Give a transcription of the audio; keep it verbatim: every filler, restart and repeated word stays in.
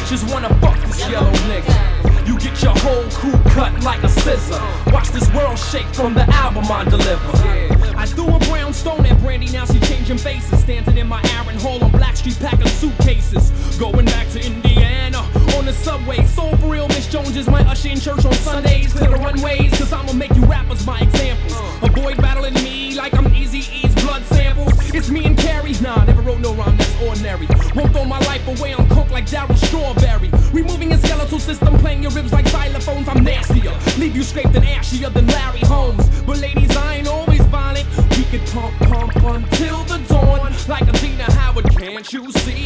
bitches wanna fuck this yellow nigga. You get your whole crew cut like a scissor. Watch this world shake from the album I deliver. I threw a brownstone at Brandy, now she changing faces. Standing in my Aaron Hall on Black Street packing suitcases. Going back to Indiana on the subway. So for real, Miss Jones is my usher in church on Sundays. Clear the runways, cause I'ma make you rappers my examples. Avoid battling me like I'm Eazy-E's blood samples. It's me and Carrie, nah, never wrote no rhyme that's ordinary. Won't throw my life away on coke like Daryl Strawberry. Removing a skeletal system, playing your ribs like xylophones, I'm nastier. Leave you scraped and ashier than Larry Holmes. But ladies, I ain't always violent. We could pump, pump until the dawn. Like a Tina Howard, can't you see?